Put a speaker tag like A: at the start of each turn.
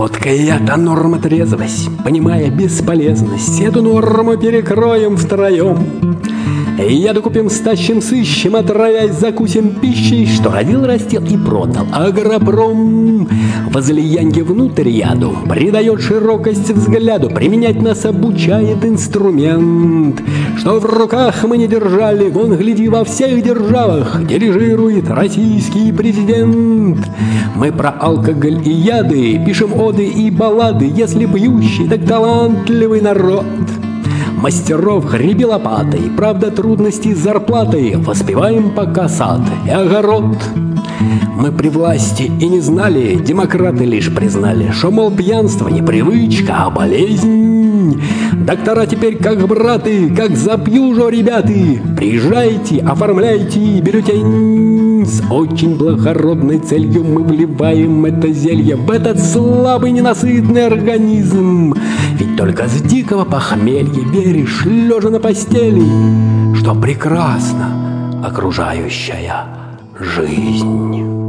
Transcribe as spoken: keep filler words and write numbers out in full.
A: Водка и это норма трезвость, понимая бесполезность, эту норму перекроем втроем. Яду купим, стащим, сыщем, отравясь, закусим пищей, что родил, растил и продал агропром. Возлиянье внутрь яду придает широкость взгляду, применять нас обучает инструмент. Что в руках мы не держали, вон, гляди, во всех державах дирижирует российский президент. Мы про алкоголь и яды пишем оды и баллады, если пьющий, так талантливый народ. Мастеров греби лопатой, правда трудности с зарплатой, воспеваем пока сад и огород. Мы при власти и не знали, демократы лишь признали, что, мол, пьянство не привычка, а болезнь. Доктора теперь как браты, как запью же, ребята, приезжайте, оформляйте бюллетень. С очень благородной целью мы вливаем это зелье в этот слабый ненасытный организм. Ведь только с дикого похмелья веришь, лежа на постели, что прекрасна окружающая жизнь.